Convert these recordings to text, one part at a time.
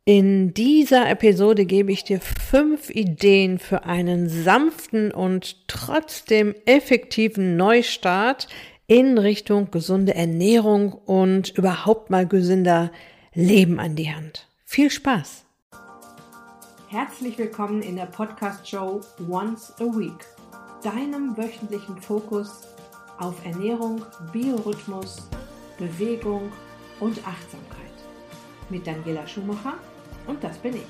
In dieser Episode gebe ich dir 5 Ideen für einen sanften und trotzdem effektiven Neustart in Richtung gesunde Ernährung und überhaupt mal gesünder Leben an die Hand. Viel Spaß! Herzlich willkommen in der Podcast-Show Once a Week, deinem wöchentlichen Fokus auf Ernährung, Biorhythmus, Bewegung und Achtsamkeit. Mit Daniela Schumacher und das bin ich.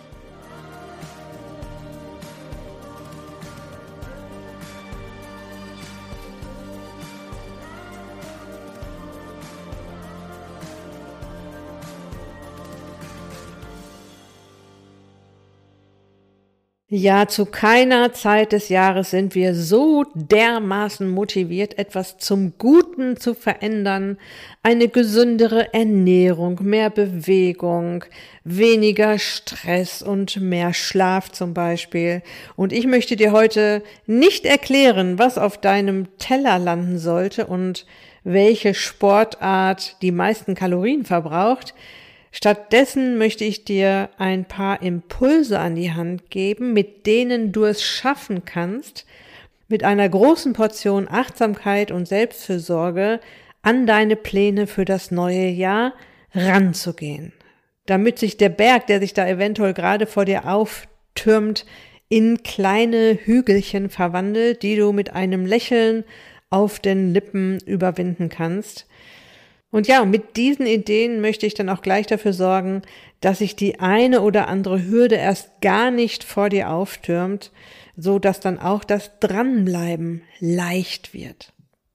Ja, zu keiner Zeit des Jahres sind wir so dermaßen motiviert, etwas zum Guten zu verändern, eine gesündere Ernährung, mehr Bewegung, weniger Stress und mehr Schlaf zum Beispiel. Und ich möchte dir heute nicht erklären, was auf deinem Teller landen sollte und welche Sportart die meisten Kalorien verbraucht. Stattdessen möchte ich dir ein paar Impulse an die Hand geben, mit denen du es schaffen kannst, mit einer großen Portion Achtsamkeit und Selbstfürsorge an deine Pläne für das neue Jahr ranzugehen. Damit sich der Berg, der sich da eventuell gerade vor dir auftürmt, in kleine Hügelchen verwandelt, die du mit einem Lächeln auf den Lippen überwinden kannst. Und ja, mit diesen Ideen möchte ich dann auch gleich dafür sorgen, dass sich die eine oder andere Hürde erst gar nicht vor dir auftürmt, so dass dann auch das Dranbleiben leicht wird.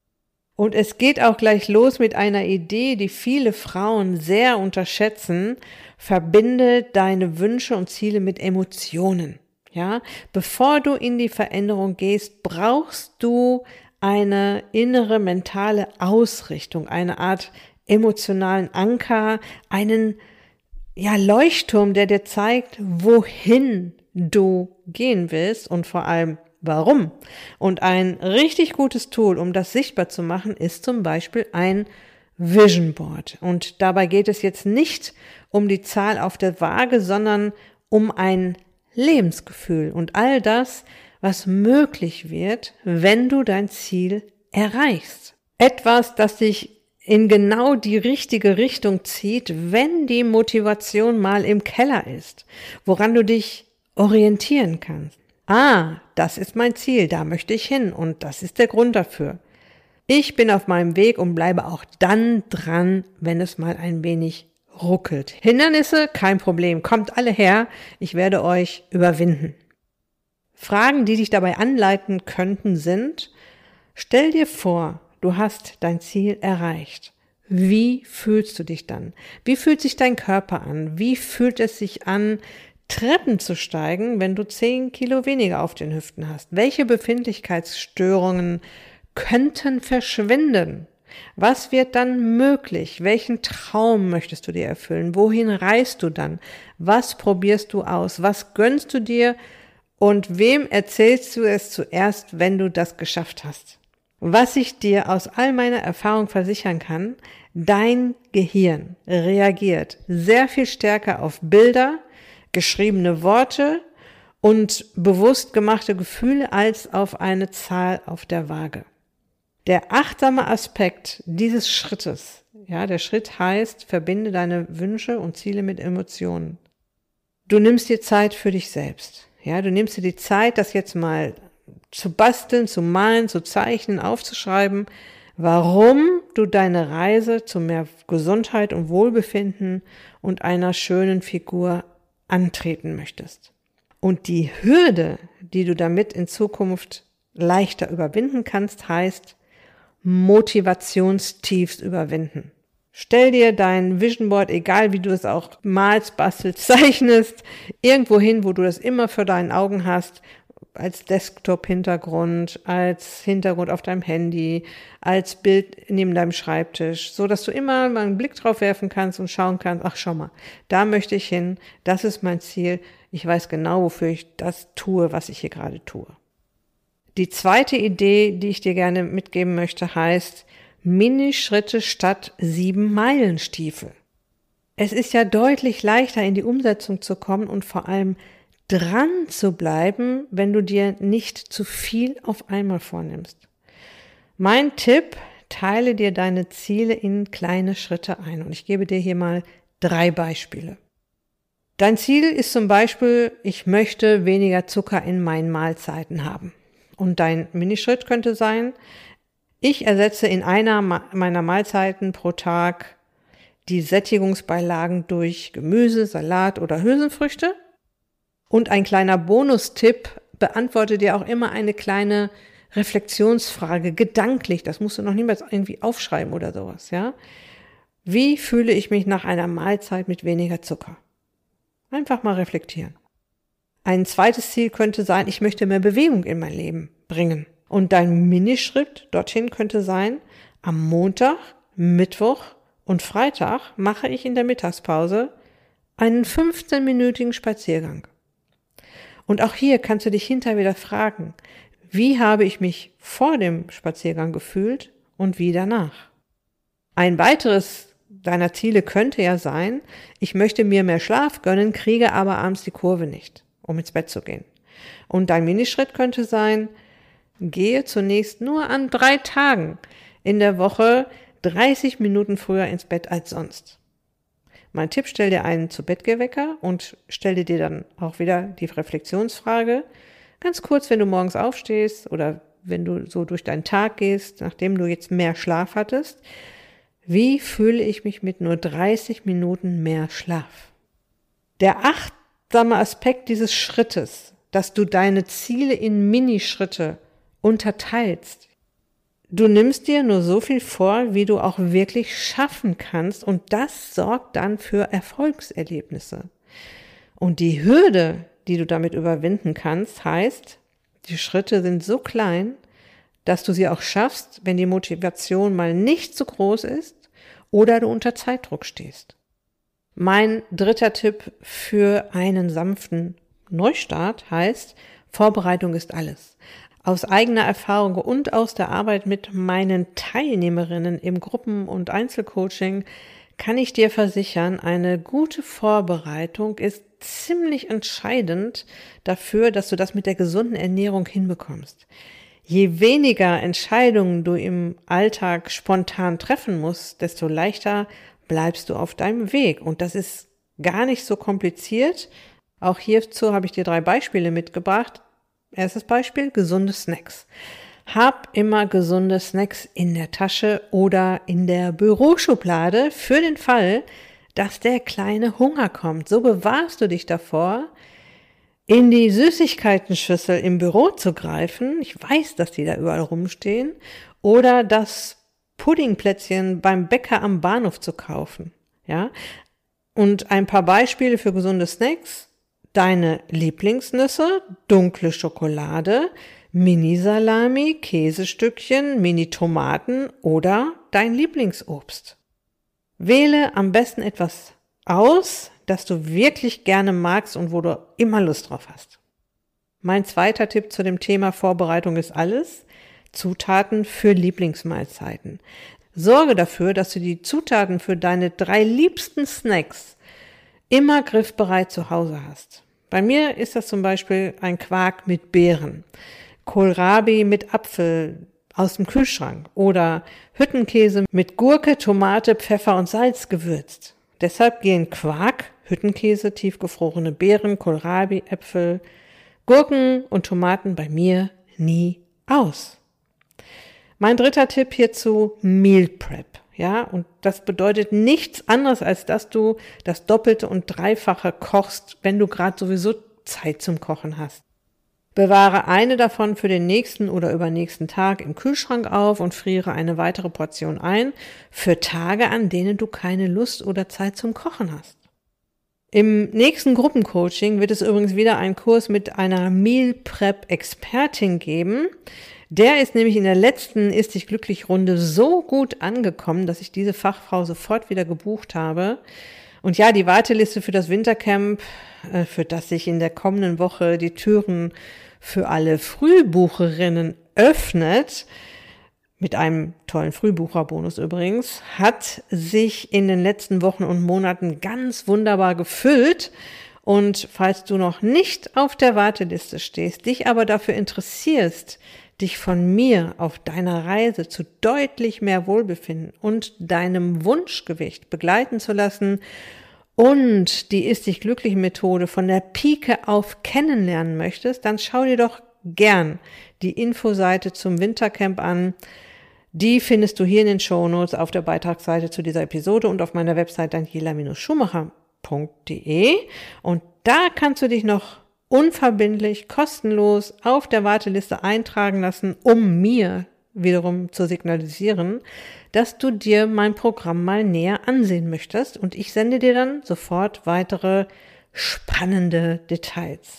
Und es geht auch gleich los mit einer Idee, die viele Frauen sehr unterschätzen: Verbinde deine Wünsche und Ziele mit Emotionen. Ja, bevor du in die Veränderung gehst, brauchst du eine innere mentale Ausrichtung, eine Art emotionalen Anker, einen Leuchtturm, der dir zeigt, wohin du gehen willst und vor allem warum. Und ein richtig gutes Tool, um das sichtbar zu machen, ist zum Beispiel ein Vision Board. Und dabei geht es jetzt nicht um die Zahl auf der Waage, sondern um ein Lebensgefühl und all das, was möglich wird, wenn du dein Ziel erreichst. Etwas, das dich in genau die richtige Richtung zieht, wenn die Motivation mal im Keller ist, woran du dich orientieren kannst. Das ist mein Ziel, da möchte ich hin und das ist der Grund dafür. Ich bin auf meinem Weg und bleibe auch dann dran, wenn es mal ein wenig ruckelt. Hindernisse, kein Problem, kommt alle her, ich werde euch überwinden. Fragen, die dich dabei anleiten könnten, sind: Stell dir vor, du hast dein Ziel erreicht. Wie fühlst du dich dann? Wie fühlt sich dein Körper an? Wie fühlt es sich an, Treppen zu steigen, wenn du 10 Kilo weniger auf den Hüften hast? Welche Befindlichkeitsstörungen könnten verschwinden? Was wird dann möglich? Welchen Traum möchtest du dir erfüllen? Wohin reist du dann? Was probierst du aus? Was gönnst du dir? Und wem erzählst du es zuerst, wenn du das geschafft hast? Was ich dir aus all meiner Erfahrung versichern kann: Dein Gehirn reagiert sehr viel stärker auf Bilder, geschriebene Worte und bewusst gemachte Gefühle als auf eine Zahl auf der Waage. Der achtsame Aspekt dieses Schrittes, der Schritt heißt: Verbinde deine Wünsche und Ziele mit Emotionen. Du nimmst dir Zeit für dich selbst. Ja, du nimmst dir die Zeit, das jetzt mal zu basteln, zu malen, zu zeichnen, aufzuschreiben, warum du deine Reise zu mehr Gesundheit und Wohlbefinden und einer schönen Figur antreten möchtest. Und die Hürde, die du damit in Zukunft leichter überwinden kannst, heißt Motivationstiefs überwinden. Stell dir dein Vision Board, egal wie du es auch malst, bastelst, zeichnest, irgendwo hin, wo du das immer vor deinen Augen hast, als Desktop-Hintergrund, als Hintergrund auf deinem Handy, als Bild neben deinem Schreibtisch, so dass du immer mal einen Blick drauf werfen kannst und schauen kannst: Ach, schau mal, da möchte ich hin, das ist mein Ziel, ich weiß genau, wofür ich das tue, was ich hier gerade tue. Die zweite Idee, die ich dir gerne mitgeben möchte, heißt: Minischritte statt 7-Meilen-Stiefel. Es ist ja deutlich leichter, in die Umsetzung zu kommen und vor allem dran zu bleiben, wenn du dir nicht zu viel auf einmal vornimmst. Mein Tipp: Teile dir deine Ziele in kleine Schritte ein. Und ich gebe dir hier mal 3 Beispiele. Dein Ziel ist zum Beispiel: Ich möchte weniger Zucker in meinen Mahlzeiten haben. Und dein Minischritt könnte sein: Ich ersetze in einer meiner Mahlzeiten pro Tag die Sättigungsbeilagen durch Gemüse, Salat oder Hülsenfrüchte. Und ein kleiner Bonustipp: Beantworte dir auch immer eine kleine Reflexionsfrage, gedanklich. Das musst du noch niemals irgendwie aufschreiben oder sowas, ja? Wie fühle ich mich nach einer Mahlzeit mit weniger Zucker? Einfach mal reflektieren. Ein zweites Ziel könnte sein: Ich möchte mehr Bewegung in mein Leben bringen. Und dein Minischritt dorthin könnte sein: Am Montag, Mittwoch und Freitag mache ich in der Mittagspause einen 15-minütigen Spaziergang. Und auch hier kannst du dich hinterher wieder fragen: Wie habe ich mich vor dem Spaziergang gefühlt und wie danach? Ein weiteres deiner Ziele könnte ja sein: Ich möchte mir mehr Schlaf gönnen, kriege aber abends die Kurve nicht, um ins Bett zu gehen. Und dein Minischritt könnte sein: Gehe zunächst nur an 3 Tagen in der Woche 30 Minuten früher ins Bett als sonst. Mein Tipp: Stell dir einen Zu-Bett-Wecker und stell dir dann auch wieder die Reflexionsfrage, ganz kurz, wenn du morgens aufstehst oder wenn du so durch deinen Tag gehst, nachdem du jetzt mehr Schlaf hattest: Wie fühle ich mich mit nur 30 Minuten mehr Schlaf? Der achtsame Aspekt dieses Schrittes, dass du deine Ziele in Minischritte unterteilst. Du nimmst dir nur so viel vor, wie du auch wirklich schaffen kannst, und das sorgt dann für Erfolgserlebnisse. Und die Hürde, die du damit überwinden kannst, heißt, die Schritte sind so klein, dass du sie auch schaffst, wenn die Motivation mal nicht so groß ist oder du unter Zeitdruck stehst. Mein 3. Tipp für einen sanften Neustart heißt: Vorbereitung ist alles. Aus eigener Erfahrung und aus der Arbeit mit meinen Teilnehmerinnen im Gruppen- und Einzelcoaching kann ich dir versichern, eine gute Vorbereitung ist ziemlich entscheidend dafür, dass du das mit der gesunden Ernährung hinbekommst. Je weniger Entscheidungen du im Alltag spontan treffen musst, desto leichter bleibst du auf deinem Weg. Und das ist gar nicht so kompliziert. Auch hierzu habe ich dir 3 Beispiele mitgebracht. Erstes Beispiel: gesunde Snacks. Hab immer gesunde Snacks in der Tasche oder in der Büroschublade für den Fall, dass der kleine Hunger kommt. So bewahrst du dich davor, in die Süßigkeitenschüssel im Büro zu greifen. Ich weiß, dass die da überall rumstehen. Oder das Puddingplätzchen beim Bäcker am Bahnhof zu kaufen. Ja? Und ein paar Beispiele für gesunde Snacks: Deine Lieblingsnüsse, dunkle Schokolade, Mini-Salami, Käsestückchen, Mini-Tomaten oder dein Lieblingsobst. Wähle am besten etwas aus, das du wirklich gerne magst und wo du immer Lust drauf hast. Mein 2. Tipp zu dem Thema Vorbereitung ist alles: Zutaten für Lieblingsmahlzeiten. Sorge dafür, dass du die Zutaten für deine 3 liebsten Snacks immer griffbereit zu Hause hast. Bei mir ist das zum Beispiel ein Quark mit Beeren, Kohlrabi mit Apfel aus dem Kühlschrank oder Hüttenkäse mit Gurke, Tomate, Pfeffer und Salz gewürzt. Deshalb gehen Quark, Hüttenkäse, tiefgefrorene Beeren, Kohlrabi, Äpfel, Gurken und Tomaten bei mir nie aus. Mein 3. Tipp hierzu: Meal Prep. Ja, und das bedeutet nichts anderes, als dass du das Doppelte und Dreifache kochst, wenn du gerade sowieso Zeit zum Kochen hast. Bewahre eine davon für den nächsten oder übernächsten Tag im Kühlschrank auf und friere eine weitere Portion ein für Tage, an denen du keine Lust oder Zeit zum Kochen hast. Im nächsten Gruppencoaching wird es übrigens wieder einen Kurs mit einer Meal Prep Expertin geben. Der ist nämlich in der letzten Ist dich glücklich Runde so gut angekommen, dass ich diese Fachfrau sofort wieder gebucht habe. Und ja, die Warteliste für das Wintercamp, für das sich in der kommenden Woche die Türen für alle Frühbucherinnen öffnet, mit einem tollen Frühbucherbonus übrigens, hat sich in den letzten Wochen und Monaten ganz wunderbar gefüllt. Und falls du noch nicht auf der Warteliste stehst, dich aber dafür interessierst, dich von mir auf deiner Reise zu deutlich mehr Wohlbefinden und deinem Wunschgewicht begleiten zu lassen und die Ist dich glücklich Methode von der Pike auf kennenlernen möchtest, dann schau dir doch gern die Infoseite zum Wintercamp an. Die findest du hier in den Shownotes auf der Beitragsseite zu dieser Episode und auf meiner Website daniela-schumacher.de. Und da kannst du dich noch unverbindlich, kostenlos auf der Warteliste eintragen lassen, um mir wiederum zu signalisieren, dass du dir mein Programm mal näher ansehen möchtest. Und ich sende dir dann sofort weitere spannende Details.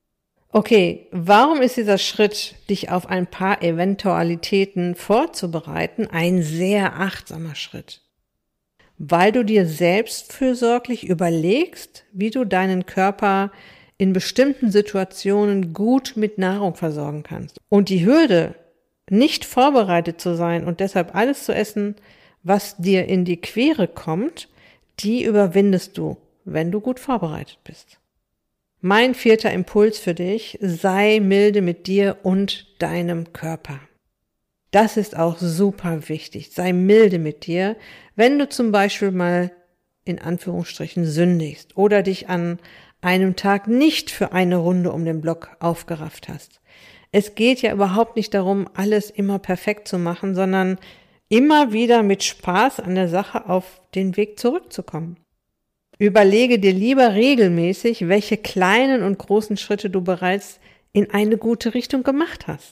Okay, warum ist dieser Schritt, dich auf ein paar Eventualitäten vorzubereiten, ein sehr achtsamer Schritt? Weil du dir selbstfürsorglich überlegst, wie du deinen Körper in bestimmten Situationen gut mit Nahrung versorgen kannst. Und die Hürde, nicht vorbereitet zu sein und deshalb alles zu essen, was dir in die Quere kommt, die überwindest du, wenn du gut vorbereitet bist. Mein 4. Impuls für dich: sei milde mit dir und deinem Körper. Das ist auch super wichtig. Sei milde mit dir, wenn du zum Beispiel mal in Anführungsstrichen sündigst oder dich an einem Tag nicht für eine Runde um den Block aufgerafft hast. Es geht ja überhaupt nicht darum, alles immer perfekt zu machen, sondern immer wieder mit Spaß an der Sache auf den Weg zurückzukommen. Überlege dir lieber regelmäßig, welche kleinen und großen Schritte du bereits in eine gute Richtung gemacht hast.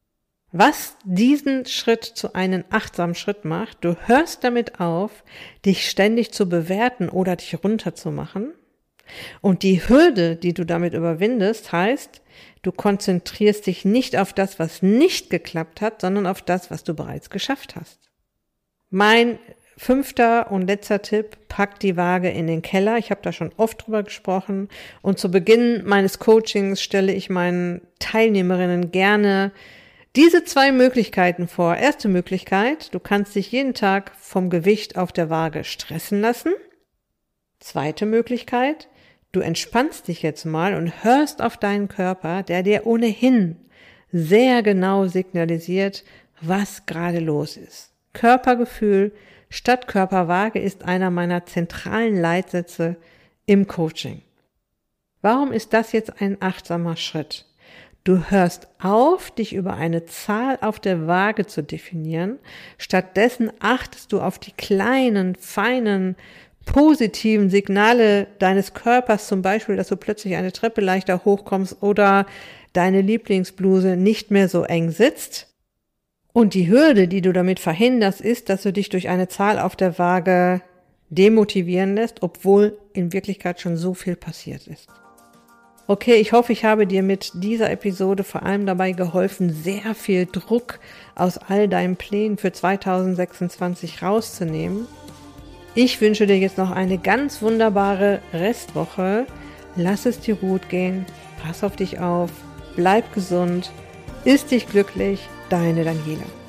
Was diesen Schritt zu einem achtsamen Schritt macht: du hörst damit auf, dich ständig zu bewerten oder dich runterzumachen. Und die Hürde, die du damit überwindest, heißt, du konzentrierst dich nicht auf das, was nicht geklappt hat, sondern auf das, was du bereits geschafft hast. Mein 5. und letzter Tipp: pack die Waage in den Keller. Ich habe da schon oft drüber gesprochen. Und zu Beginn meines Coachings stelle ich meinen Teilnehmerinnen gerne diese 2 Möglichkeiten vor. Erste Möglichkeit: du kannst dich jeden Tag vom Gewicht auf der Waage stressen lassen. Zweite Möglichkeit: du entspannst dich jetzt mal und hörst auf deinen Körper, der dir ohnehin sehr genau signalisiert, was gerade los ist. Körpergefühl statt Körperwaage ist einer meiner zentralen Leitsätze im Coaching. Warum ist das jetzt ein achtsamer Schritt? Du hörst auf, dich über eine Zahl auf der Waage zu definieren. Stattdessen achtest du auf die kleinen, feinen, positiven Signale deines Körpers, zum Beispiel, dass du plötzlich eine Treppe leichter hochkommst oder deine Lieblingsbluse nicht mehr so eng sitzt. Und die Hürde, die du damit verhinderst, ist, dass du dich durch eine Zahl auf der Waage demotivieren lässt, obwohl in Wirklichkeit schon so viel passiert ist. Okay, ich hoffe, ich habe dir mit dieser Episode vor allem dabei geholfen, sehr viel Druck aus all deinen Plänen für 2026 rauszunehmen. Ich wünsche dir jetzt noch eine ganz wunderbare Restwoche. Lass es dir gut gehen, pass auf dich auf, bleib gesund, ist dich glücklich, deine Daniela.